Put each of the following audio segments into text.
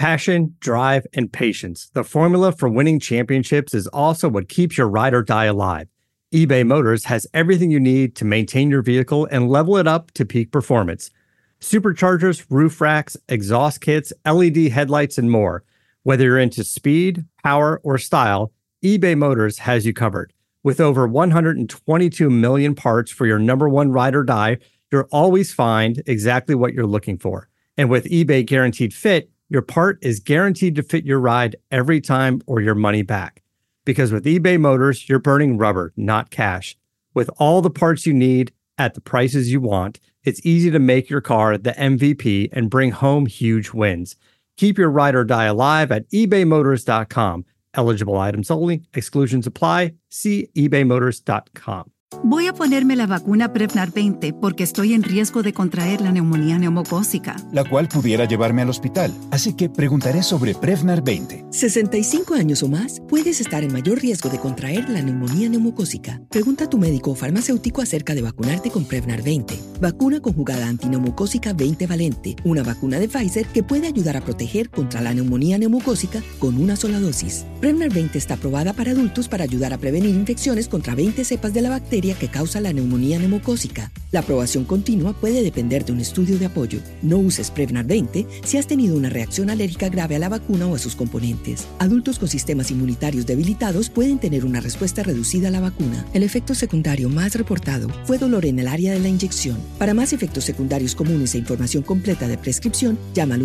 Passion, drive, and patience. The formula for winning championships is also what keeps your ride or die alive. eBay Motors has everything you need to maintain your vehicle and level it up to peak performance. Superchargers, roof racks, exhaust kits, LED headlights, and more. Whether you're into speed, power, or style, eBay Motors has you covered. With over 122 million parts for your number one ride or die, you'll always find exactly what you're looking for. And with eBay Guaranteed Fit, your part is guaranteed to fit your ride every time or your money back. Because with eBay Motors, you're burning rubber, not cash. With all the parts you need at the prices you want, it's easy to make your car the MVP and bring home huge wins. Keep your ride or die alive at ebaymotors.com. Eligible items only. Exclusions apply. See ebaymotors.com. Voy a ponerme la vacuna Prevnar 20 porque estoy en riesgo de contraer la neumonía neumocócica, la cual pudiera llevarme al hospital. Así que preguntaré sobre Prevnar 20. 65 años o más, puedes estar en mayor riesgo de contraer la neumonía neumocócica. Pregunta a tu médico o farmacéutico acerca de vacunarte con Prevnar 20. Vacuna conjugada antineumocócica 20 valente, una vacuna de Pfizer que puede ayudar a proteger contra la neumonía neumocócica con una sola dosis. Prevnar 20 está aprobada para adultos para ayudar a prevenir infecciones contra 20 cepas de la bacteria que causa la neumonía neumocócica. La aprobación continua puede depender de un estudio de apoyo. No uses Prevnar 20 si has tenido una reacción alérgica grave a la vacuna o a sus componentes. Adultos con sistemas inmunitarios debilitados pueden tener una respuesta reducida a la vacuna. El efecto secundario más reportado fue dolor en el área de la inyección. Para más efectos secundarios comunes e información completa de prescripción, llama al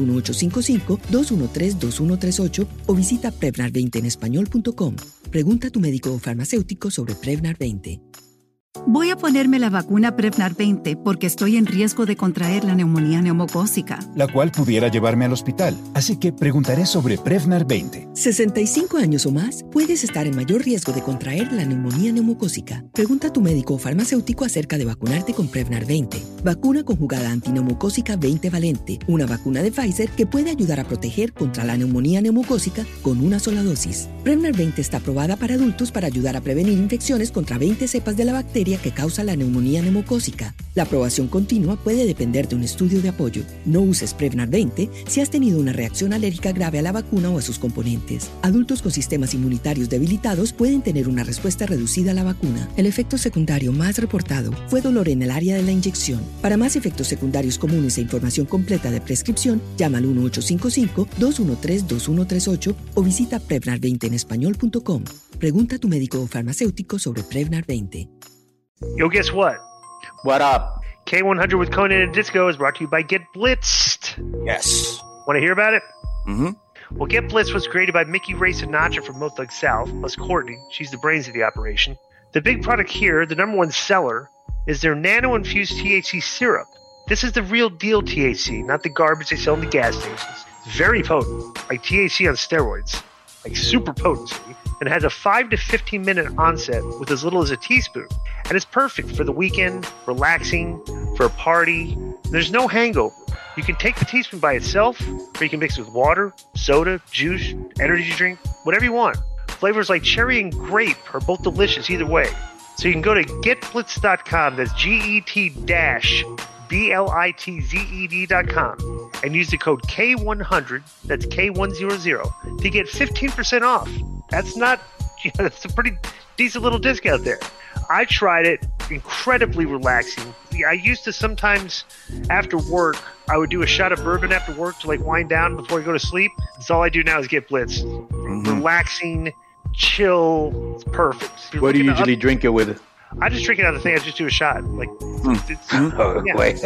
1-855-213-2138 o visita Prevnar20enespañol.com. Pregunta a tu médico o farmacéutico sobre Prevnar 20. Voy a ponerme la vacuna Prevnar 20 porque estoy en riesgo de contraer la neumonía neumocócica, la cual pudiera llevarme al hospital. Así que preguntaré sobre Prevnar 20. 65 años o más, puedes estar en mayor riesgo de contraer la neumonía neumocócica. Pregunta a tu médico o farmacéutico acerca de vacunarte con Prevnar 20. Vacuna conjugada antineumocócica 20 valente, una vacuna de Pfizer que puede ayudar a proteger contra la neumonía neumocócica con una sola dosis. Prevnar 20 está aprobada para adultos para ayudar a prevenir infecciones contra 20 cepas de la bacteria que causa la neumonía neumocócica. La aprobación continua puede depender de un estudio de apoyo. No uses Prevnar 20 si has tenido una reacción alérgica grave a la vacuna o a sus componentes. Adultos con sistemas inmunitarios debilitados pueden tener una respuesta reducida a la vacuna. El efecto secundario más reportado fue dolor en el área de la inyección. Para más efectos secundarios comunes e información completa de prescripción, llama al 1-855-213-2138 o visita Prevnar20enespañol.com. Pregunta a tu médico o farmacéutico sobre Prevnar 20. Yo, guess what? What up? K100 with Conan and Disco is brought to you by Get Blitzed. Yes. Want to hear about it? Mm-hmm. Well, Get Blitzed was created by Mickey Ray Sinatra from Mo Thug South, plus Courtney. She's the brains of the operation. The big product here, the number one seller, is their nano-infused THC syrup. This is the real deal THC, not the garbage they sell in the gas stations. It's very potent, like THC on steroids, like super potency, and has a 5 to 15 minute onset with as little as a teaspoon. And it's perfect for the weekend, relaxing, for a party. There's no hangover. You can take the teaspoon by itself, or you can mix it with water, soda, juice, energy drink, whatever you want. Flavors like cherry and grape are both delicious either way. So you can go to getblitz.com, that's GET-BLITZED.com, and use the code K100, that's K100, to get 15% off. That's a pretty decent little discount there. I tried it, incredibly relaxing. I used to sometimes, after work, I would do a shot of bourbon after work to like wind down before I go to sleep. That's all I do now is Get Blitz. Mm-hmm. Relaxing, chill, it's perfect. What do you usually drink it with? I just drink it out of the thing. I just do a shot. Like, it's, wow,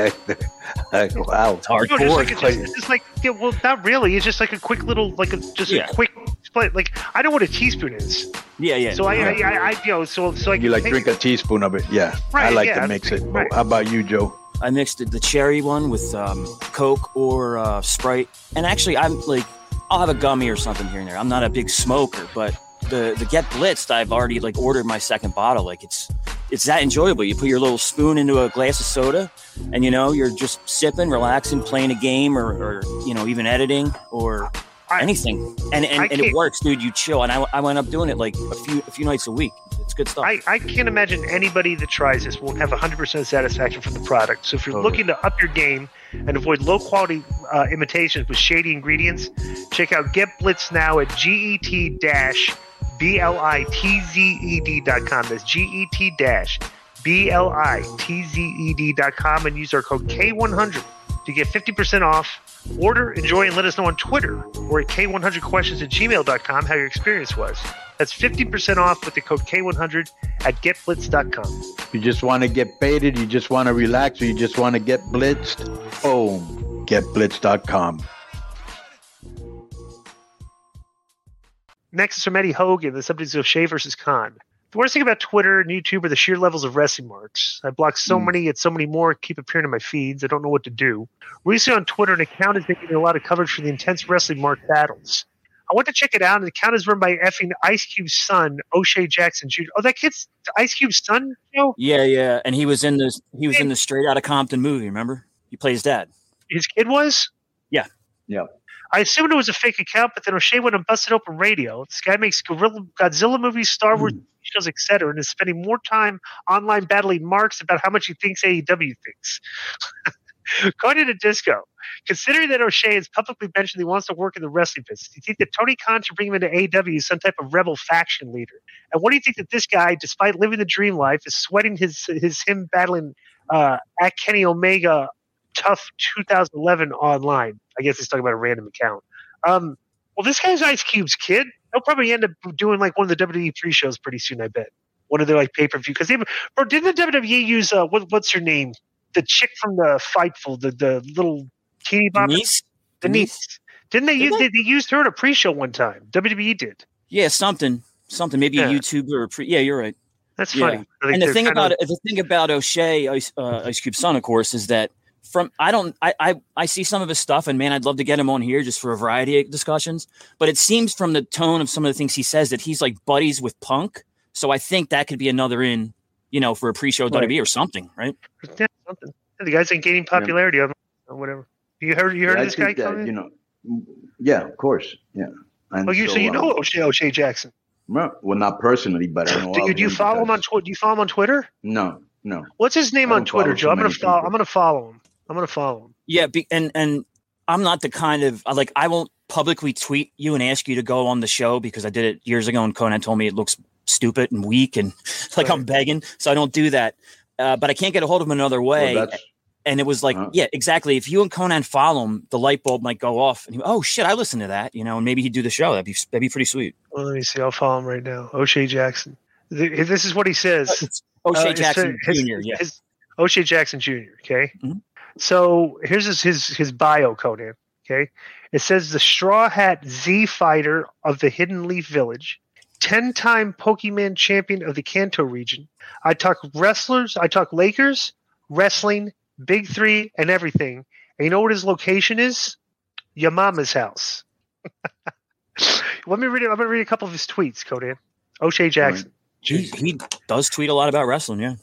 it's hardcore. It's just like, yeah, well, not really. It's just like a quick little, a quick split. Like, I know what a teaspoon is. Yeah. So I you like drink a teaspoon of it? Yeah, right, I like to mix it. Right. How about you, Joe? I mixed the cherry one with Coke or Sprite, and actually, I'm like, I'll have a gummy or something here and there. I'm not a big smoker, but the Get Blitzed, I've already like ordered my second bottle. Like it's that enjoyable. You put your little spoon into a glass of soda, and you're just sipping, relaxing, playing a game, or even editing or anything, and it works, dude. You chill, and I went up doing it like a few nights a week. It's good stuff. I can't imagine anybody that tries this won't have 100% satisfaction from the product. So if you're looking to up your game and avoid low quality imitations with shady ingredients, Check out Get Blitz now at get-blitzed.com. That's get-blitzed.com and use our code K100 to get 50% off. Order, enjoy, and let us know on Twitter or at K100questions@gmail.com how your experience was. That's 50% off with the code K100 at getblitz.com. You just want to get baited, you just want to relax, or you just want to get blitzed? Boom. Getblitz.com. Next is from Eddie Hogan. The subject is O'Shea versus Khan. The worst thing about Twitter and YouTube are the sheer levels of wrestling marks. I blocked so many and so many more keep appearing in my feeds. I don't know what to do. Recently on Twitter, an account is making a lot of coverage for the intense wrestling mark battles. I went to check it out, and the account is run by effing Ice Cube's son, O'Shea Jackson Jr. Oh, that kid's Ice Cube's son, Joe? Yeah, and he was in the Straight Outta Compton movie. Remember, he plays dad. His kid was? Yeah. I assumed it was a fake account, but then O'Shea went on Busted Open Radio. This guy makes Godzilla movies, Star Wars shows, etc., and is spending more time online battling marks about how much he thinks AEW thinks. According to Disco, considering that O'Shea has publicly mentioned he wants to work in the wrestling business, do you think that Tony Khan should bring him into AEW as some type of rebel faction leader? And what do you think that this guy, despite living the dream life, is sweating him battling at Kenny Omega Tough 2011 online? I guess he's talking about a random account. Well, this guy's Ice Cube's kid. He'll probably end up doing like one of the WWE 3 shows pretty soon, I bet. One of their like pay-per-view. Because didn't the WWE use what's her name? The chick from the Fightful, the little teeny bopper? Denise. Didn't they use? They used her in a pre-show one time. WWE did. Yeah, something. Maybe a YouTuber or yeah, you're right. That's funny. And the thing about O'Shea, Ice Cube's son, of course, is that I see some of his stuff, and man, I'd love to get him on here just for a variety of discussions. But it seems from the tone of some of the things he says that he's like buddies with Punk. So I think that could be another in, for a pre-show WWE or something, right? Yeah, something. The guy's been gaining popularity or whatever. You heard of this guy coming? Yeah, of course. Yeah. And so you know O'Shea Jackson? Well, not personally, but I know. Do you follow him on Twitter? Do you follow him on Twitter? No. What's his name on Twitter, Joe? I'm gonna follow him. Yeah, and I'm not the kind of I won't publicly tweet you and ask you to go on the show because I did it years ago and Conan told me it looks stupid and weak and I'm begging, so I don't do that. But I can't get a hold of him another way. Well, and it was yeah, exactly. If you and Conan follow him, the light bulb might go off. And oh shit, I listened to that, and maybe he'd do the show. That'd be pretty sweet. Well, let me see. I'll follow him right now. O'Shea Jackson. This is what he says. It's O'Shea Jackson Jr. Yes, O'Shea Jackson Jr. Okay. Mm-hmm. So here's his bio, Conan. Okay, it says the Straw Hat Z fighter of the Hidden Leaf Village, 10-time Pokemon champion of the Kanto region. I talk wrestlers, I talk Lakers, wrestling, Big Three, and everything. And you know what his location is? Your mama's house. Let me read it. I'm going to read a couple of his tweets, Conan. O'Shea Jackson. He does tweet a lot about wrestling, yeah.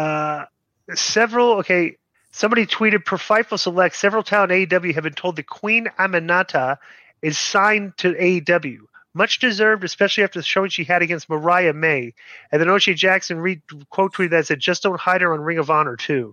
Somebody tweeted, per Fightful Select, several talent AEW have been told that Queen Aminata is signed to AEW. Much deserved, especially after the showing she had against Mariah May. And then O'Shea Jackson quote tweeted that said, just don't hide her on Ring of Honor, too.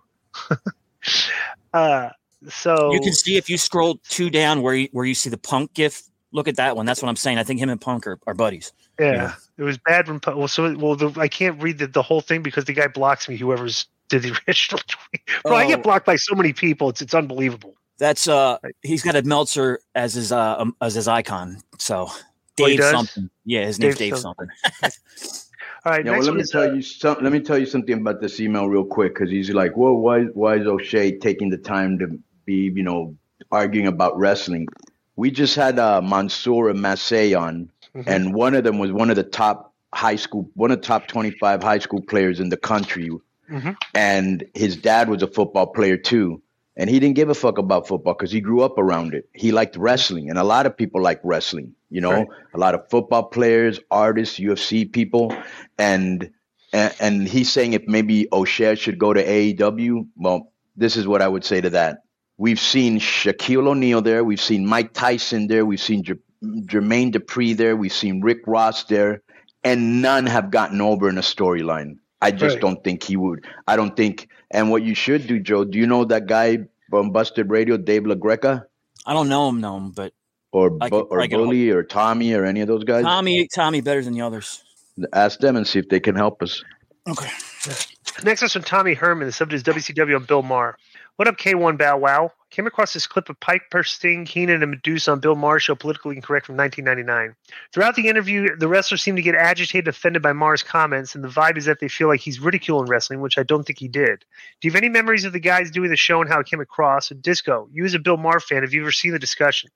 So you can see if you scroll 2 down where you see the Punk gif. Look at that one. That's what I'm saying. I think him and Punk are buddies. Yeah. It was bad when I can't read the whole thing because the guy blocks me. Whoever's did the original tweet. Bro, I get blocked by so many people. It's unbelievable. That's he's got a Meltzer as his icon. So Dave something. Yeah, his name's Dave something. All right. Let me tell you something about this email real quick because he's like, well, why is O'Shea taking the time to be arguing about wrestling? We just had Mansour and Massey on, and one of them was one of the top 25 high school players in the country. Mm-hmm. And his dad was a football player too. And he didn't give a fuck about football because he grew up around it. He liked wrestling. And a lot of people like wrestling, right. A lot of football players, artists, UFC people. And he's saying if maybe O'Shea should go to AEW. Well, this is what I would say to that. We've seen Shaquille O'Neal there. We've seen Mike Tyson there. We've seen Jermaine Dupri there. We've seen Rick Ross there. And none have gotten over in a storyline. I just don't think he would. I don't think. And what you should do, Joe, do you know that guy from Busted Radio, Dave LaGreca? I don't know him, but. or Bully or Tommy or any of those guys? Tommy better than the others. Ask them and see if they can help us. Okay. Next is from Tommy Herman. The subject is WCW on Bill Maher. What up, K1 Bow Wow? Came across this clip of Piper, Sting, Heenan, and Medusa on Bill Maher's show Politically Incorrect from 1999. Throughout the interview, the wrestlers seem to get agitated and offended by Maher's comments, and the vibe is that they feel like he's ridiculing wrestling, which I don't think he did. Do you have any memories of the guys doing the show and how it came across? And Disco, you as a Bill Maher fan, have you ever seen the discussion?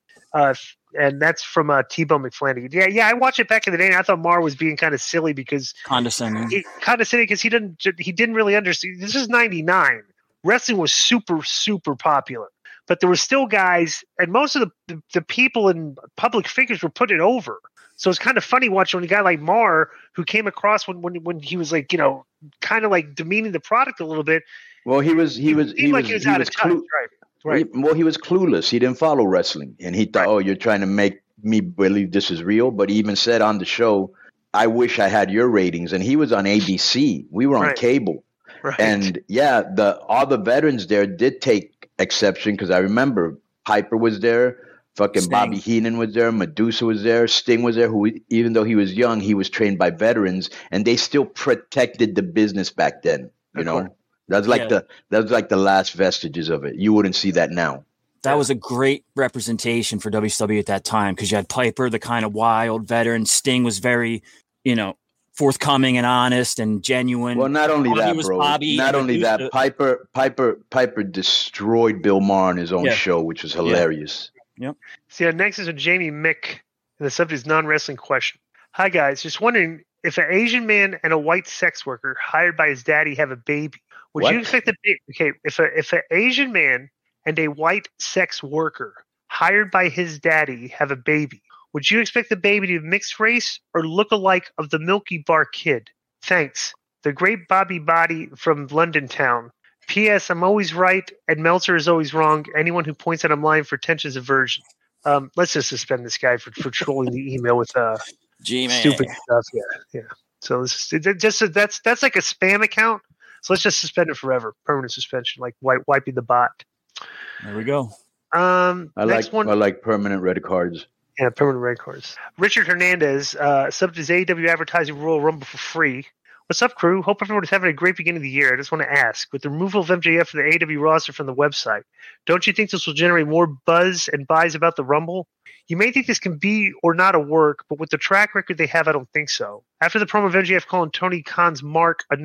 And that's from T-Bone McFlanagan. Yeah, I watched it back in the day, and I thought Maher was being kind of silly because condescending because he didn't really understand. This is 99. Wrestling was super, super popular, but there were still guys, and most of the people and public figures were putting it over. So it's kind of funny watching a guy like Maher, who came across when he was like, kind of like demeaning the product a little bit. Well, he was out of touch, right. Well, he was clueless. He didn't follow wrestling, and he thought, "Oh, you're trying to make me believe this is real." But he even said on the show, "I wish I had your ratings." And he was on ABC. We were on cable, and all the veterans there did take exception because I remember Piper was there, fucking Sting. Bobby Heenan was there, Medusa was there, Sting was there. Who, even though he was young, he was trained by veterans, and they still protected the business back then. You know. That's like the last vestiges of it. You wouldn't see that now. That was a great representation for WCW at that time because you had Piper, the kind of wild veteran. Sting was very, forthcoming and honest and genuine. Well, not only that, bro. Not only that, Piper destroyed Bill Maher on his own show, which was hilarious. Yep. See, next is a Jamie Mick, and the subject is non-wrestling question. Hi guys, just wondering if an Asian man and a white sex worker hired by his daddy have a baby. Would you expect if an Asian man and a white sex worker hired by his daddy have a baby, would you expect the baby to be mixed race or look alike of the Milky Bar Kid? Thanks. The great Bobby Body from London Town. P.S. I'm always right and Meltzer is always wrong. Anyone who points out I'm lying for attention is a virgin. Let's just suspend this guy for trolling the email with stupid stuff. Yeah. So that's like a spam account. So let's just suspend it forever. Permanent suspension, like wiping the bot. There we go. I like permanent red cards. Yeah, permanent red cards. Richard Hernandez, subject is AEW advertising Royal Rumble for free. What's up, crew? Hope everyone is having a great beginning of the year. I just want to ask, with the removal of MJF from the AEW roster from the website, don't you think this will generate more buzz and buys about the Rumble? You may think this can be or not a work, but with the track record they have, I don't think so. After the promo of MJF calling Tony Khan a mark on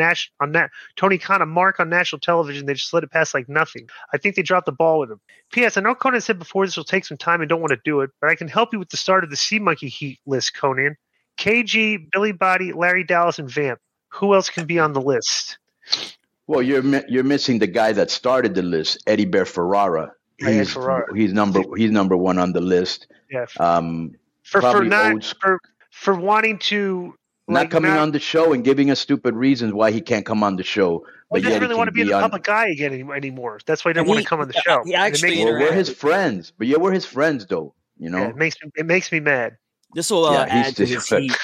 national television, they just let it pass like nothing. I think they dropped the ball with him. P.S. I know Conan said before this will take some time and don't want to do it, but I can help you with the start of the Sea Monkey Heat list, Conan. KG, Billy Body, Larry Dallas, and Vamp. Who else can be on the list? Well, you're missing the guy that started the list, Eddie Bear Ferrara. He's number one on the list. Yeah. For wanting to not coming on the show and giving us stupid reasons why he can't come on the show. But he doesn't really want to be the public guy again anymore. That's why he doesn't want to come on the show. We're his friends, but we're his friends though. It makes me mad. This will add to his heat.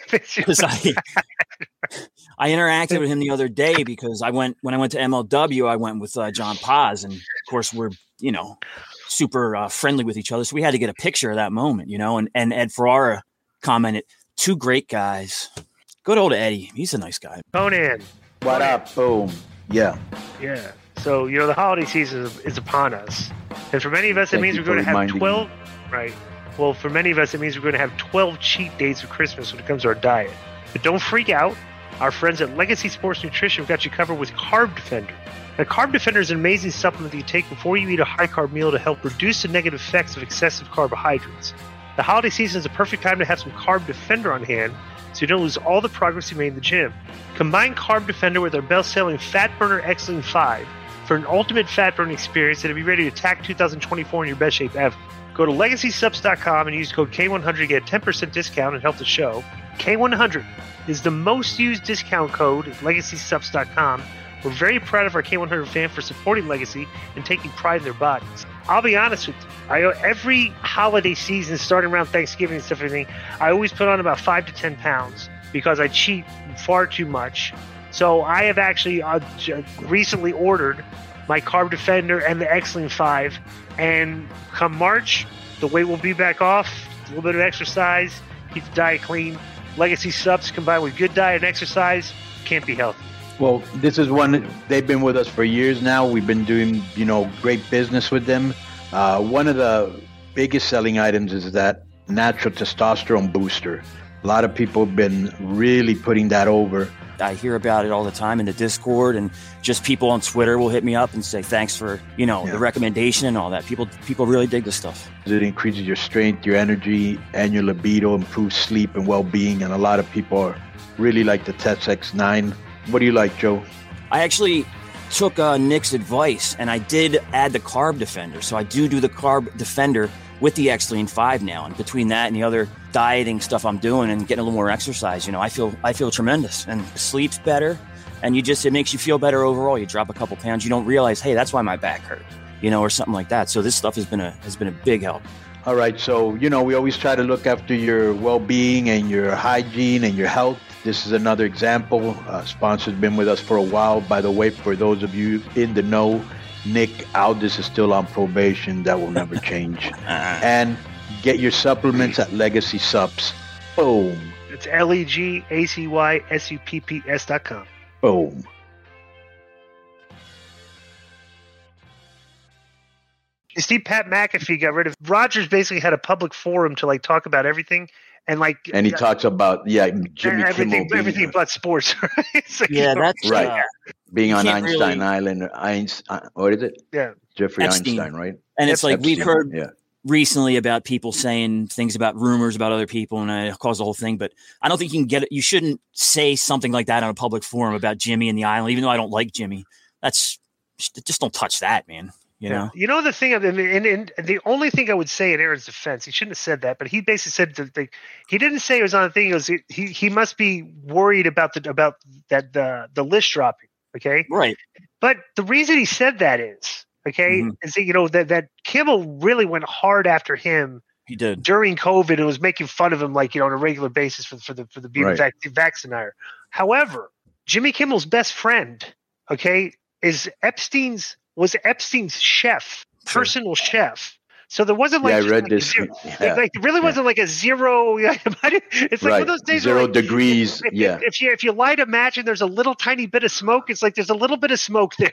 I interacted with him the other day because when I went to MLW, I went with John Paz, and of course we're super friendly with each other, so we had to get a picture of that moment, And Ed Ferrara commented, "Two great guys." Good old Eddie, he's a nice guy. Conan, what up? Boom, yeah. So the holiday season is upon us, and for many of us, it means we're going to have 12. Right. Well, for many of us, it means we're going to have 12 cheat days of Christmas when it comes to our diet. But don't freak out. Our friends at Legacy Sports Nutrition have got you covered with Carb Defender. Now, Carb Defender is an amazing supplement that you take before you eat a high-carb meal to help reduce the negative effects of excessive carbohydrates. The holiday season is a perfect time to have some Carb Defender on hand so you don't lose all the progress you made in the gym. Combine Carb Defender with our best-selling Fat Burner X-Lean 5 for an ultimate fat burning experience that'll be ready to attack 2024 in your best shape ever. Go to LegacySubs.com and use code K100 to get a 10% discount and help the show. K100 is the most used discount code at LegacySubs.com. We're very proud of our K100 fans for supporting Legacy and taking pride in their bodies. I'll be honest with you. Every holiday season, starting around Thanksgiving and stuff, I always put on about 5 to 10 pounds because I cheat far too much. So I have actually recently ordered my Carb Defender and the X-Lean 5. And come March, The weight will be back off. A little bit of exercise. Keep the diet clean. Legacy Subs combined with good diet and exercise can't be healthy. Well, this is one, they've been with us for years now. We've been doing, great business with them. One of the biggest selling items is that natural testosterone booster. A lot of people have been really putting that over. I hear about it all the time in the Discord, and just people on Twitter will hit me up and say, thanks for, the recommendation and all that. People really dig this stuff. It increases your strength, your energy, and your libido, improves sleep and well-being. And a lot of people really like the TESX-9. What do you like, Joe? I actually took Nick's advice, and I did add the Carb Defender. So I do the Carb Defender with the X-Lean 5 now. And between that and the other dieting stuff I'm doing and getting a little more exercise, I feel tremendous, and sleep's better, and it makes you feel better overall. You drop a couple pounds, you don't realize, hey, that's why my back hurt, or something like that. So this stuff has been a big help. All right. So, we always try to look after your well-being and your hygiene and your health. This is another example. Sponsor's been with us for a while. By the way, for those of you in the know, Nick Aldis is still on probation. That will never change. And get your supplements at Legacy Subs. Boom. It's LEGACYSUPPS.com. Boom. You see, Pat McAfee got rid of Rogers. Basically, had a public forum to talk about everything, and he talks about Jimmy everything but sports. Right? That's right. Being on Einstein Island, what is it? Yeah, Jeffrey Einstein, right? And it's we've heard recently about people saying things about rumors about other people, and it caused the whole thing. But I don't think you can get it. You shouldn't say something like that on a public forum about Jimmy and the island, even though I don't like Jimmy. Just don't touch that, man. You know the thing, and the only thing I would say in Aaron's defense, he shouldn't have said that, but he basically said that he didn't say it was on the thing. He goes, he must be worried about the list dropping. Okay, right. But the reason he said that is is that that Kimmel really went hard after him. He did during COVID and was making fun of him on a regular basis for the being vaccinator. However, Jimmy Kimmel's best friend, is was Epstein's chef, personal chef. So there wasn't I read this. It really wasn't like a zero. It's like one of those days 0 degrees. If you light a match and there's a little tiny bit of smoke, it's like there's a little bit of smoke there.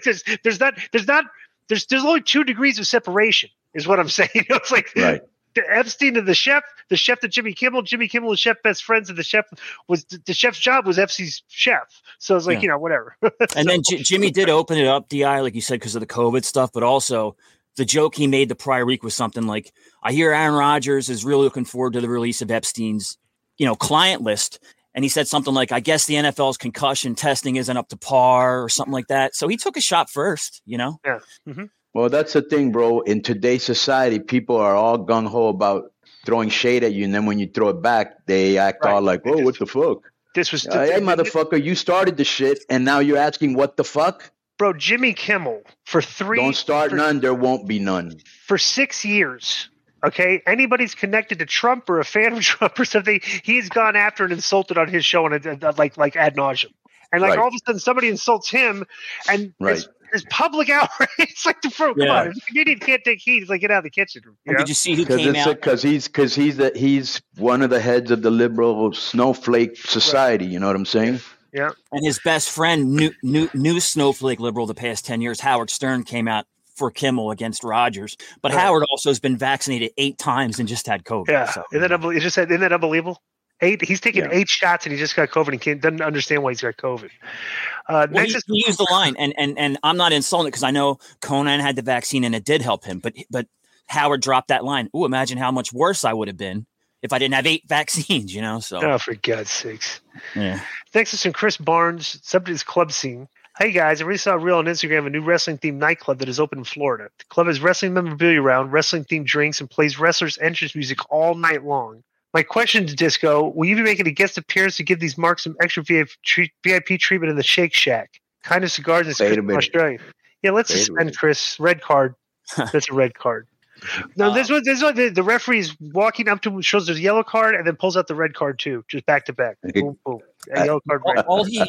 There's only 2 degrees of separation, is what I'm saying. It's like the Epstein and the chef to Jimmy Kimmel was chef best friends, and the chef's job was Epstein's chef. So it's like, whatever. And then Jimmy did open it up, DI, like you said, because of the COVID stuff, but also the joke he made the prior week was something like, I hear Aaron Rodgers is really looking forward to the release of Epstein's, client list. And he said something like, I guess the NFL's concussion testing isn't up to par or something like that. So he took a shot first, Yeah. Mm-hmm. Well, that's the thing, bro. In today's society, people are all gung-ho about throwing shade at you. And then when you throw it back, they act all like, oh, what the fuck? This was hey, motherfucker, you started the shit. And now you're asking what the fuck? Bro, Jimmy Kimmel, for 3 Don't start none, there won't be none. For 6 years, anybody's connected to Trump or a fan of Trump or something, he's gone after and insulted on his show and like ad nauseum. And all of a sudden somebody insults him and it's public outrage. It's like, come on, if you can't take heat, it's like, get out of the kitchen. Did you see who came out? Because he's one of the heads of the liberal snowflake society. You know what I'm saying? Yeah. And his best friend, new snowflake liberal the past 10 years, Howard Stern, came out for Kimmel against Rodgers. But Howard also has been vaccinated 8 times and just had COVID. Yeah. So. Isn't that unbelievable? 8. He's taken 8 shots and he just got COVID and doesn't understand why he's got COVID. He used the line, and I'm not insulting it because I know Conan had the vaccine and it did help him. But Howard dropped that line. Ooh, imagine how much worse I would have been if I didn't have 8 vaccines, So. Oh, for God's sakes. Yeah. Thanks to some Chris Barnes, Subject's Club Scene. Hey guys, I really saw a reel on Instagram of a new wrestling-themed nightclub that is open in Florida. The club has wrestling memorabilia around, wrestling-themed drinks, and plays wrestlers' entrance music all night long. My question to Disco, will you be making a guest appearance to give these marks some extra VIP treatment in the Shake Shack? Kind of cigars and spirits from Australia. Yeah, let's suspend Chris. Red card. That's a red card. No, this one the referee is walking up to him, shows his yellow card, and then pulls out the red card too, just back to back. Boom, boom. Yellow card. All he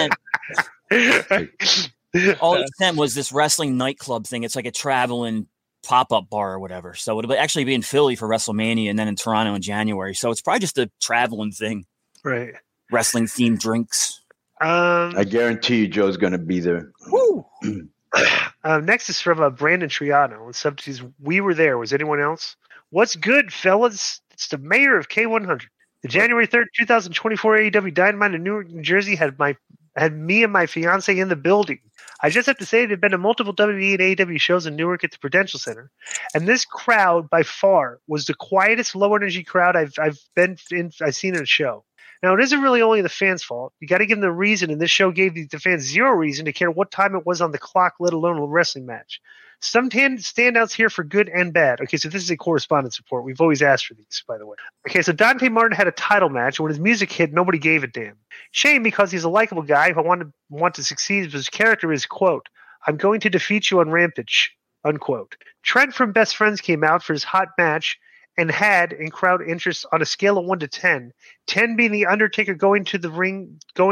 sent was this wrestling nightclub thing. It's like a traveling pop-up bar or whatever. So it'll actually be in Philly for WrestleMania and then in Toronto in January. So it's probably just a traveling thing. Right. Wrestling themed drinks. I guarantee you Joe's going to be there. Woo. Next is from Brandon Triano. And subject is, we were there. Was anyone else? What's good, fellas? It's the mayor of K100. The January 3rd, 2024 AEW Dynamite in Newark, New Jersey had me and my fiance in the building. I just have to say there've been to multiple WWE and AEW shows in Newark at the Prudential Center, and this crowd by far was the quietest, low energy crowd I've seen in a show. Now, it isn't really only the fans' fault. You got to give them the reason, and this show gave the fans zero reason to care what time it was on the clock, let alone a wrestling match. Some standouts here for good and bad. Okay, so this is a correspondence report. We've always asked for these, by the way. Okay, so Dante Martin had a title match, and when his music hit, nobody gave a damn. Shame, because he's a likable guy who want to succeed, but his character is, quote, I'm going to defeat you on Rampage, unquote. Trent from Best Friends came out for his hot match and had in crowd interest on a scale of 1 to 10, 10 being the Undertaker going ringing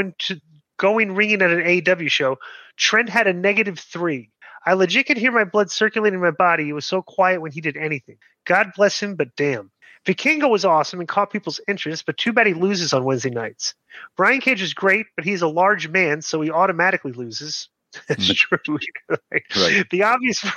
at an AEW show. Trent had a -3. I legit could hear my blood circulating in my body. He was so quiet when he did anything. God bless him, but damn. Vikingo was awesome and caught people's interest, but too bad he loses on Wednesday nights. Brian Cage is great, but he's a large man, so he automatically loses. That's true. Right. The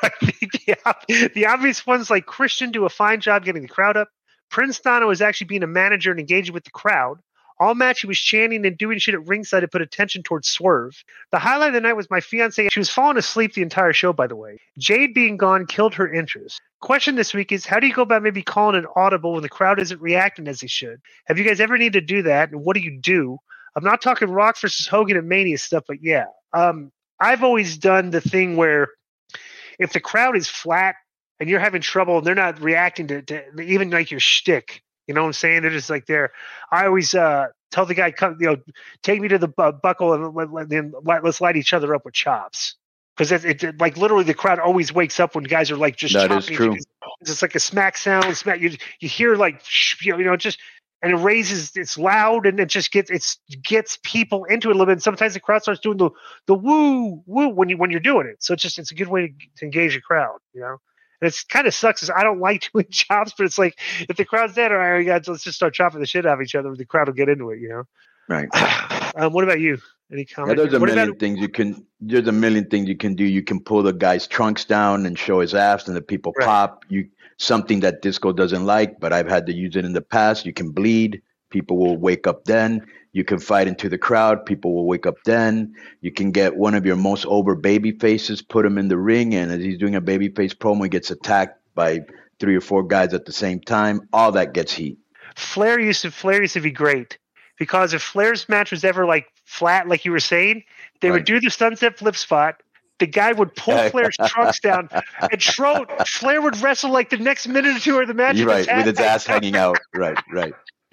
obvious ones like Christian do a fine job getting the crowd up. Prince Nana is actually being a manager and engaging with the crowd. All match, he was chanting and doing shit at ringside to put attention towards Swerve. The highlight of the night was my fiance. She was falling asleep the entire show, by the way. Jade being gone killed her interest. Question this week is, how do you go about maybe calling an audible when the crowd isn't reacting as they should? Have you guys ever needed to do that? And what do you do? I'm not talking Rock versus Hogan and Mania stuff, but yeah. I've always done the thing where if the crowd is flat and you're having trouble and they're not reacting to even like your shtick, you know what I'm saying? They're just like there. I always tell the guy, come, take me to the buckle and let's light each other up with chops. Because it like literally the crowd always wakes up when guys are like just that chopping. Is true. It's like a smack sound. You hear like just. And it raises, it's loud, and it just gets people into it a little bit. And sometimes the crowd starts doing the woo when you're doing it. So it's a good way to engage a crowd, you know. And it's kind of sucks because I don't like doing chops, but it's like if the crowd's dead, all right, guys, let's just start chopping the shit out of each other. The crowd will get into it, you know. Right. What about you? Any comment? Yeah, there's a million things you can do. You can pull the guy's trunks down and show his ass, and the people pop. Something that disco doesn't like, but I've had to use it in the past. You can bleed. People will wake up then. You can fight into the crowd. People will wake up then. You can get one of your most over baby faces, put him in the ring, and as he's doing a baby face promo, he gets attacked by 3 or 4 guys at the same time. All that gets heat. Flair used to be great because if Flair's match was ever like flat, like you were saying, they would do the sunset flip spot. The guy would pull Flair's trunks down, and Flair would wrestle like the next minute or two of the match. You're right, with his ass hanging out. Right. Like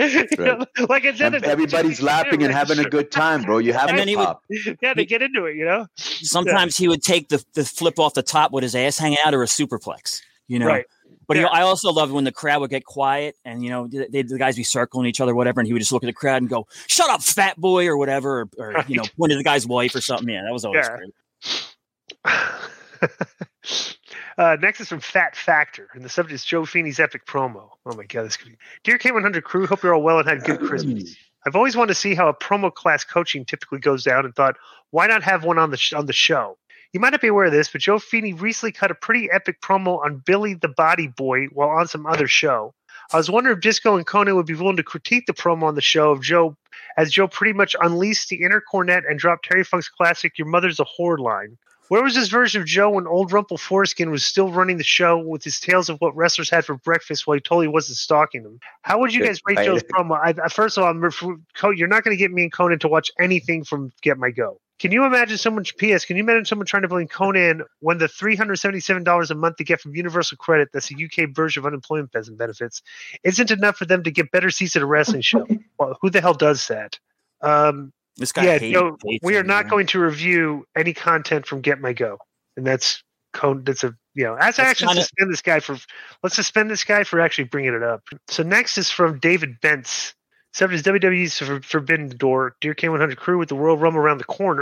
I said, everybody's laughing and having a good time, bro. You have to pop. They get into it, you know. Sometimes he would take the flip off the top with his ass hanging out, or a superplex, you know. Right. But I also love when the crowd would get quiet and the guys be circling each other, whatever, and he would just look at the crowd and go, "Shut up, fat boy," or whatever, or point to the guy's wife or something. Yeah, that was always great. Next is from Fat Factor, and the subject is Joe Feeney's epic promo. Oh my god, this could be. Dear K100 crew, hope you're all well and had good Christmas. I've always wanted to see how a promo class coaching typically goes down, and thought, why not have one on the show? You might not be aware of this, but Joe Feeney recently cut a pretty epic promo on Billy the Body Boy while on some other show. I was wondering if Disco and Conan would be willing to critique the promo on the show of Joe, as Joe pretty much unleashed the inner cornet and dropped Terry Funk's classic "Your Mother's a Whore" line. Where was this version of Joe when old Rumple Foreskin was still running the show with his tales of what wrestlers had for breakfast while he totally wasn't stalking them? How would you guys rate Joe's promo? First of all, you're not going to get me and Conan to watch anything from Get My Go. Can you imagine someone trying to blame Conan when the $377 a month they get from Universal Credit, that's the UK version of unemployment benefits, isn't enough for them to get better seats at a wrestling show? Well, who the hell does that? This guy we are not going to review any content from Get My Go, and that's suspend this guy for. Let's suspend this guy for actually bringing it up. So next is from David Bentz. Subject is WWE's Forbidden Door. Dear K100 crew, with the Royal Rumble around the corner,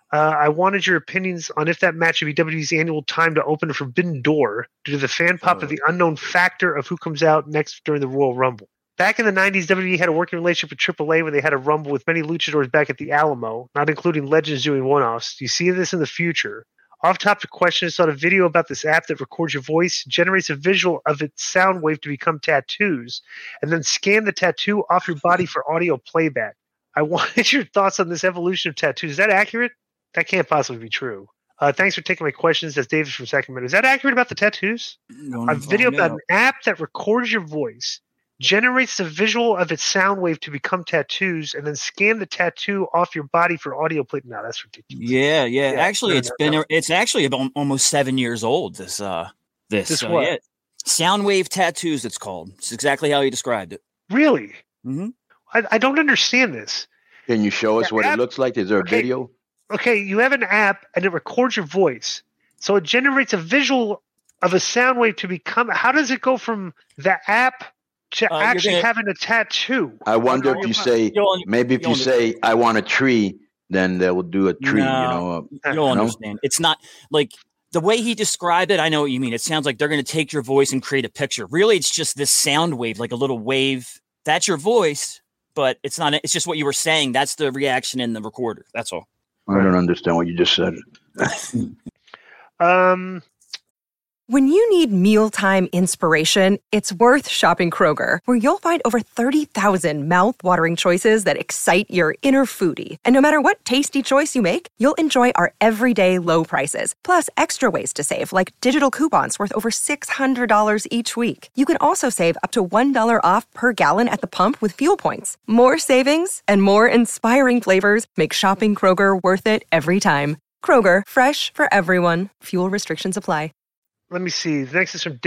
I wanted your opinions on if that match should be WWE's annual time to open a Forbidden Door due to the fan pop of the unknown factor of who comes out next during the Royal Rumble. Back in the 90s, WWE had a working relationship with AAA where they had a Rumble with many luchadors back at the Alamo, not including legends doing one-offs. Do you see this in the future? Off-topic question, I saw a video about this app that records your voice, generates a visual of its sound wave to become tattoos, and then scan the tattoo off your body for audio playback. I wanted your thoughts on this evolution of tattoos. Is that accurate? That can't possibly be true. Thanks for taking my questions. That's David from Sacramento. Is that accurate about the tattoos? A video about an app that records your voice, generates the visual of its sound wave to become tattoos, and then scan the tattoo off your body for audio play. No, that's ridiculous. Yeah. Actually, it's actually about almost 7 years old. This what? Yeah. Soundwave tattoos. It's called. It's exactly how you described it. Really? Mm-hmm. I don't understand this. Can you show us what it looks like? Is there a video? Okay, you have an app and it records your voice. So it generates a visual of a sound wave to become. How does it go from the app to actually having a tattoo? I wonder if you say, if you say, I want a tree, then they will do a tree, You'll understand. It's not like the way he described it. I know what you mean. It sounds like they're going to take your voice and create a picture. Really, it's just this sound wave, like a little wave. That's your voice, but it's not. It's just what you were saying. That's the reaction in the recorder. That's all. I don't understand what you just said. When you need mealtime inspiration, it's worth shopping Kroger, where you'll find over 30,000 mouth-watering choices that excite your inner foodie. And no matter what tasty choice you make, you'll enjoy our everyday low prices, plus extra ways to save, like digital coupons worth over $600 each week. You can also save up to $1 off per gallon at the pump with fuel points. More savings and more inspiring flavors make shopping Kroger worth it every time. Kroger, fresh for everyone. Fuel restrictions apply. Let me see. The next is from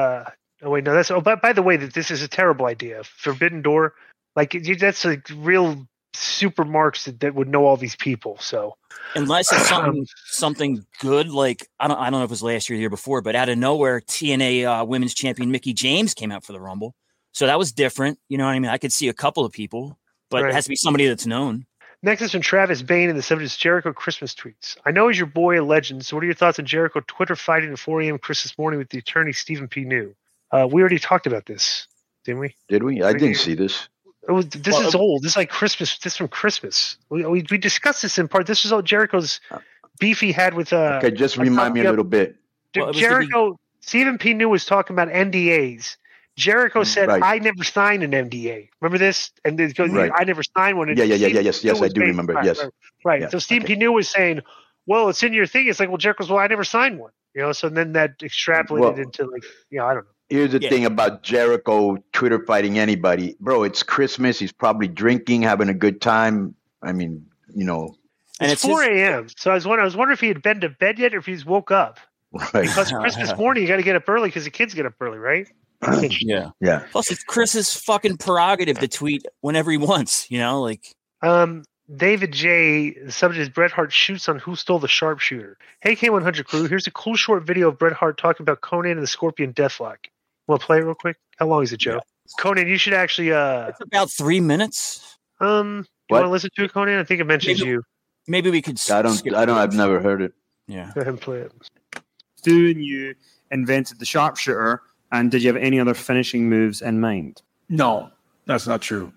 by the way, that this is a terrible idea. Forbidden Door, that's like real supermarks that would know all these people. So unless it's something good, like I don't know if it was last year or the year before, but out of nowhere, TNA Women's Champion Mickie James came out for the Rumble, so that was different. You know what I mean? I could see a couple of people, but It has to be somebody that's known. Next is from Travis Bain in the subject is Jericho Christmas tweets. I know he's your boy, a legend. So what are your thoughts on Jericho Twitter fighting at 4 a.m. Christmas morning with the attorney Stephen P. New? We already talked about this, didn't we? Did we? I didn't see this. This is old. This is like Christmas. This is from Christmas. We discussed this in part. This is all Jericho's beef he had with. Okay, just remind me a little bit. Jericho, Stephen P. New was talking about NDAs. Jericho said, I never signed an NDA. Remember this? And it goes, I never signed one. Yes, I do remember. Yes. Right. Yeah. So Stephen P. New was saying, well, it's in your thing. It's like, well, Jericho's, I never signed one. So then that extrapolated into I don't know. Here's the thing about Jericho Twitter fighting anybody. Bro, it's Christmas. He's probably drinking, having a good time. I mean, And it's 4 a.m. So I was wondering if he had been to bed yet or if he's woke up. Right. Because Christmas morning, you got to get up early because the kids get up early, right? Yeah. Plus, it's Chris's fucking prerogative to tweet whenever he wants. David J. The subject is Bret Hart shoots on who stole the sharpshooter. Hey, K100 crew. Here's a cool short video of Bret Hart talking about Conan and the Scorpion Deathlock. Want to play it real quick? How long is it, Joe? Yeah. Conan, you should actually. It's about 3 minutes. You want to listen to it, Conan? I think it mentions you. Maybe we could. I've never heard it. Yeah. Go ahead and play it. Stu and you invented the sharpshooter. And did you have any other finishing moves in mind? No, that's not true.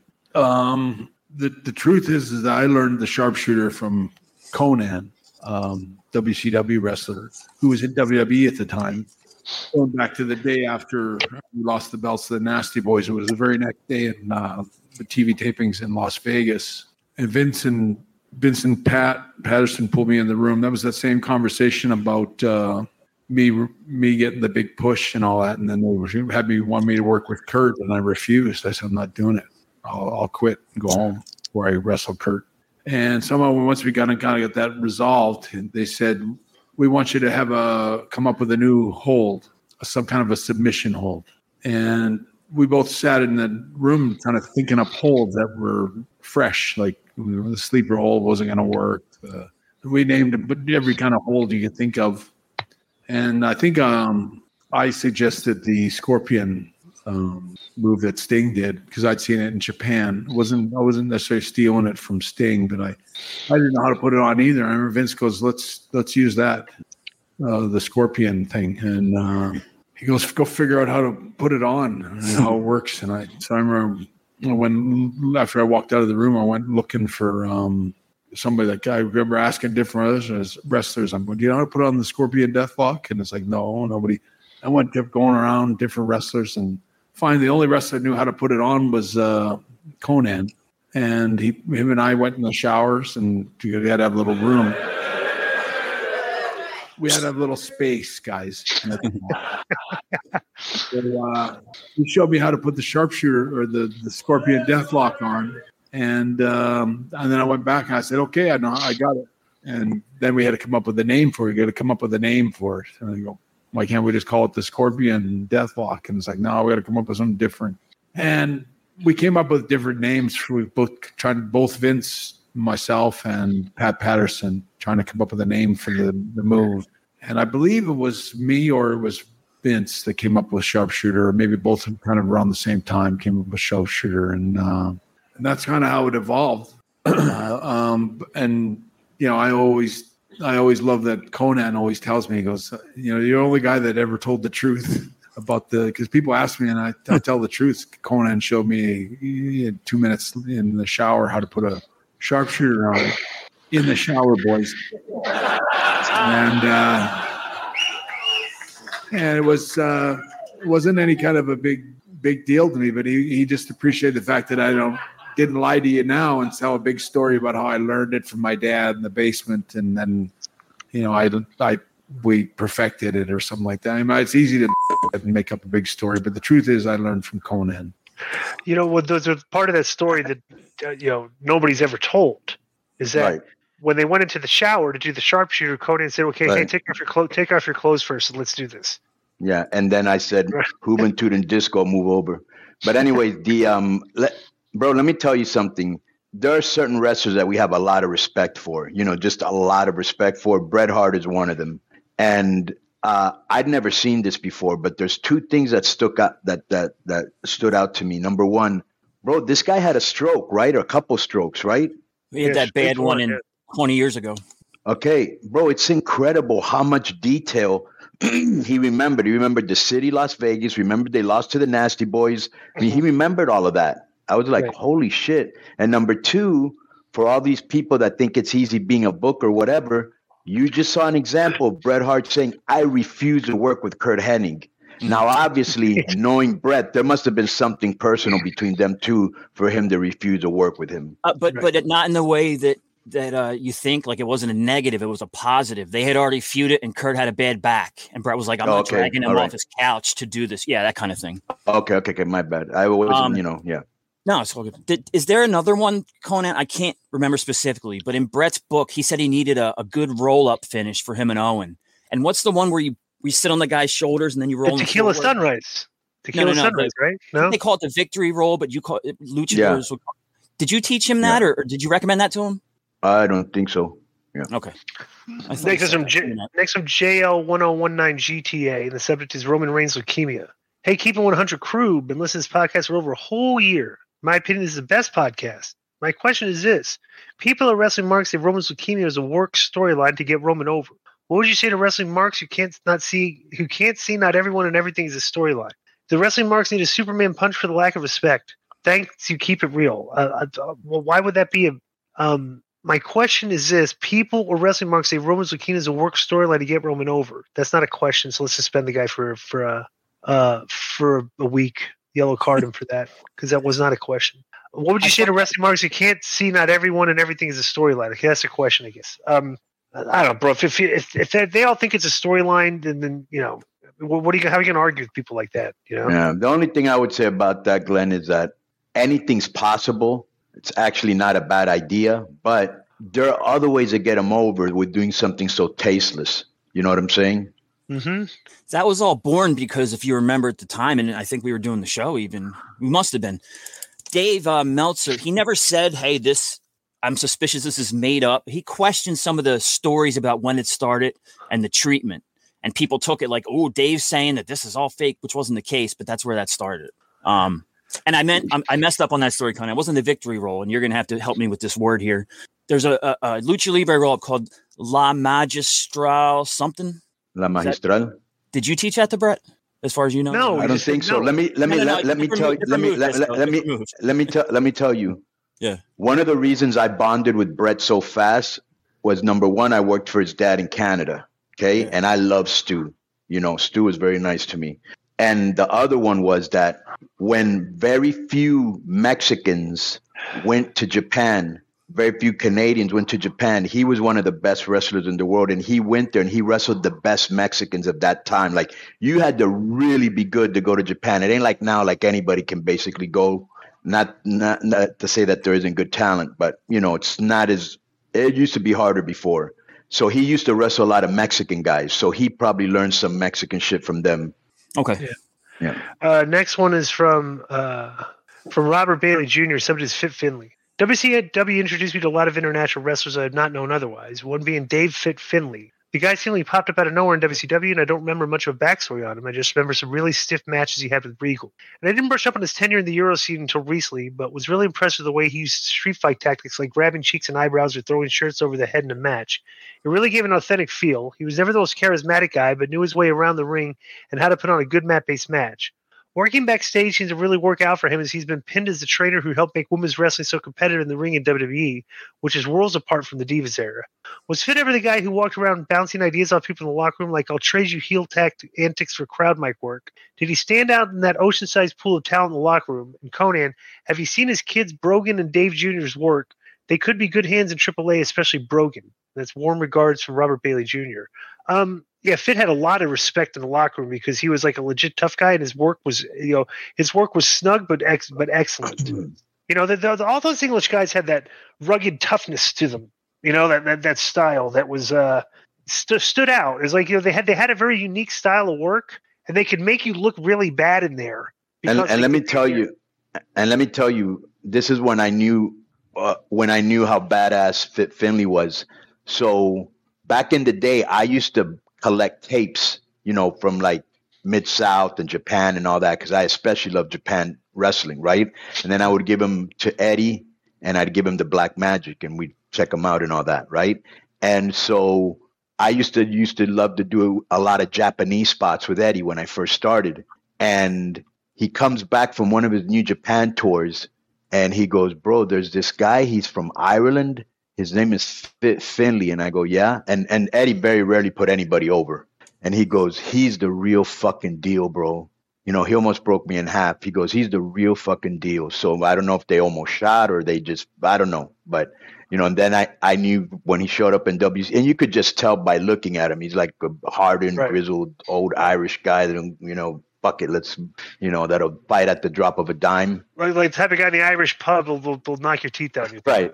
The truth is that I learned the sharpshooter from Conan, WCW wrestler, who was in WWE at the time. Going back to the day after we lost the belts to the Nasty Boys, it was the very next day in the TV tapings in Las Vegas. And Vincent Patterson pulled me in the room. That was that same conversation about me getting the big push and all that, and then they had me want me to work with Kurt, and I refused. I said, I'm not doing it. I'll quit and go home where I wrestle Kurt. And somehow once we kind of get that resolved, they said, we want you to come up with a new hold, some kind of a submission hold. And we both sat in the room kind of thinking up holds that were fresh, like the sleeper hold wasn't going to work. We named every kind of hold you could think of. And I think I suggested the Scorpion move that Sting did, because I'd seen it in Japan. I wasn't necessarily stealing it from Sting, but I didn't know how to put it on either. I remember Vince goes, let's use that, the Scorpion thing, and he goes, go figure out how to put it on and how it works. And I remember after I walked out of the room, I went looking for somebody. Like, I remember asking different wrestlers, I'm going, do you know how to put on the Scorpion Deathlock? And it's like, no, nobody. I went going around different wrestlers, and finally the only wrestler who knew how to put it on was Conan. And him and I went in the showers, and we had to have a little room. We had to have a little space, guys. So, he showed me how to put the sharpshooter or the Scorpion Deathlock on. And then I went back and I said, okay, I know, I got it. And then we had to come up with a name for it. You got to come up with a name for it. And I go, why can't we just call it the Scorpion Deathlock? And it's like, no, we got to come up with something different. And we came up with different names. We both Vince, myself, and Pat Patterson trying to come up with a name for the move. And I believe it was me or it was Vince that came up with sharpshooter, or maybe both kind of around the same time came up with sharpshooter. And that's kind of how it evolved. And, you know, I always love that Conan always tells me, he goes, you know, you're the only guy that ever told the truth about because people ask me and I tell the truth. Conan showed me in 2 minutes in the shower how to put a sharpshooter on in the shower, boys. And it wasn't any kind of a big deal to me, but he just appreciated the fact that I didn't lie to you now and tell a big story about how I learned it from my dad in the basement, and then, you know, we perfected it or something like that. I mean, it's easy to make up a big story, but the truth is I learned from Conan. You know, well, those are part of that story that you know, nobody's ever told, is that right. When they went into the shower to do the sharpshooter, Conan said, okay, right. Hey, take off your clothes first and let's do this. Yeah, and then I said, Juventud and Disco, move over. But anyway, bro, let me tell you something. There are certain wrestlers that we have a lot of respect for, you know, just a lot of respect for. Bret Hart is one of them. And I'd never seen this before, but there's two things that stuck out that stood out to me. Number one, bro, this guy had a stroke, right? Or a couple strokes, right? We had that bad one in 20 years ago. Okay, bro, it's incredible how much detail he remembered. He remembered the city, Las Vegas. Remembered they lost to the Nasty Boys. I mean, he remembered all of that. I was like, holy shit. And number two, for all these people that think it's easy being a book or whatever, you just saw an example of Bret Hart saying, I refuse to work with Curt Hennig. Now, obviously, knowing Bret, there must have been something personal between them two for him to refuse to work with him. But not in the way that you think. Like, it wasn't a negative, it was a positive. They had already feuded, and Curt had a bad back, and Bret was like, I'm not dragging him off his couch to do this. Yeah, that kind of thing. Okay, my bad. I wasn't, yeah. No, it's all good. Is there another one, Conan? I can't remember specifically, but in Bret's book, he said he needed a good roll-up finish for him and Owen. And what's the one where you sit on the guy's shoulders and then you roll? The Tequila Sunrise. Tequila Sunrise, right? No, they call it the victory roll, but you call it luchadors. Yeah. Did you teach him that, or did you recommend that to him? I don't think so. Yeah. Okay. Next from JL1019 GTA, and the subject is Roman Reigns leukemia. Hey, Keeping 100 crew, been listening to this podcast for over a whole year. In my opinion, this is the best podcast. My question is this: people at Wrestling Marks say Roman's leukemia is a work storyline to get Roman over. What would you say to Wrestling Marks who can't see not everyone and everything is a storyline? The Wrestling Marks need a Superman punch for the lack of respect. Thanks, you keep it real. Well, why would that be my question is this: people or Wrestling Marks say Roman's leukemia is a work storyline to get Roman over. That's not a question, so let's suspend the guy for a week. Yellow card him for that, because that was not a question. What would you say to Wrestling Marks who can't see not everyone and everything is a storyline? Okay, that's a question, I guess. I don't know, bro. If they all think it's a storyline, then you know, how are you going to argue with people like that? You know. Yeah. The only thing I would say about that, Glenn, is that anything's possible. It's actually not a bad idea, but there are other ways to get them over with doing something so tasteless. You know what I'm saying? Mm-hmm. That was all born because, if you remember at the time, and I think we were doing the show even, we must have been, Dave Meltzer, he never said, hey, I'm suspicious this is made up. He questioned some of the stories about when it started and the treatment. And people took it like, oh, Dave's saying that this is all fake, which wasn't the case, but that's where that started. And I messed up on that story, Conan. It wasn't the victory roll, and you're going to have to help me with this word here. There's a Lucha Libre roll called La Magistral something. La Magistral. Did you teach that to Brett? As far as you know, no, I don't think so. Let me tell you. Yeah. One of the reasons I bonded with Brett so fast was, number one, I worked for his dad in Canada. Okay. Yeah. And I love Stu. You know, Stu was very nice to me. And the other one was that when very few Mexicans went to Japan, very few Canadians went to Japan, he was one of the best wrestlers in the world. And he went there and he wrestled the best Mexicans of that time. Like, you had to really be good to go to Japan. It ain't like now, like anybody can basically go. Not to say that there isn't good talent, but, you know, it's not as, it used to be harder before. So he used to wrestle a lot of Mexican guys. So he probably learned some Mexican shit from them. Okay. Yeah. Next one is from Robert Bailey Jr., somebody's Fit Finley. WCW introduced me to a lot of international wrestlers I had not known otherwise, one being Dave Fit Finley. The guy seemingly popped up out of nowhere in WCW, and I don't remember much of a backstory on him. I just remember some really stiff matches he had with Regal. And I didn't brush up on his tenure in the Euro scene until recently, but was really impressed with the way he used street fight tactics like grabbing cheeks and eyebrows or throwing shirts over the head in a match. It really gave an authentic feel. He was never the most charismatic guy, but knew his way around the ring and how to put on a good mat-based match. Working backstage seems to really work out for him, as he's been pinned as the trainer who helped make women's wrestling so competitive in the ring in WWE, which is worlds apart from the Divas era. Was Fit ever the guy who walked around bouncing ideas off people in the locker room like, I'll trade you heel antics for crowd mic work? Did he stand out in that ocean-sized pool of talent in the locker room? And Conan, have you seen his kids Brogan and Dave Jr.'s work? They could be good hands in AAA, especially Brogan. That's warm regards from Robert Bailey Jr. Yeah, Fit had a lot of respect in the locker room because he was like a legit tough guy, and his work was snug but excellent. You know, all those English guys had that rugged toughness to them. You know, that style that was stood out. It's like, you know, they had a very unique style of work, and they could make you look really bad in there. And let me tell you, this is when I knew how badass Fit Finley was. So back in the day, I used to collect tapes, you know, from like Mid-South and Japan and all that, because I especially love Japan wrestling, right? And then I would give them to Eddie, and I'd give him the Black Magic, and we'd check them out and all that, right? And so I used to love to do a lot of Japanese spots with Eddie when I first started. And he comes back from one of his New Japan tours, and he goes, bro, there's this guy, he's from Ireland. His name is Fit Finley. And I go, yeah. And Eddie very rarely put anybody over. And he goes, he's the real fucking deal, bro. You know, he almost broke me in half. He goes, he's the real fucking deal. So I don't know if they almost shot or they just, I don't know. But, you know, and then I knew when he showed up in WC, and you could just tell by looking at him, he's like a hardened, grizzled, old Irish guy that, you know, fuck it, let's, you know, that'll fight at the drop of a dime. Like the type of guy in the Irish pub will knock your teeth out. Right.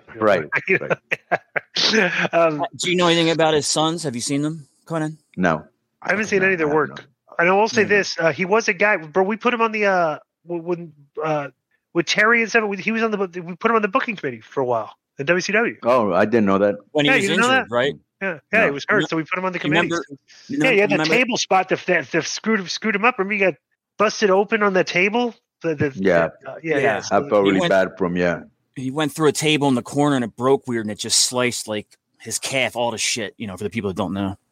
Do you know anything about his sons? Have you seen them, Conan? No. I haven't seen any of their work. And I will say this: he was a guy, bro. We put him on the with Terry and stuff. He was on we put him on the booking committee for a while at WCW. Oh, I didn't know that. When he was injured, right? Yeah, he was hurt, so we put him on the committee. He had the table spot that screwed him up. Remember, he got busted open on the table. I felt really bad for him. Yeah, he went through a table in the corner and it broke weird, and it just sliced like his calf, all the shit. You know, for the people that don't know.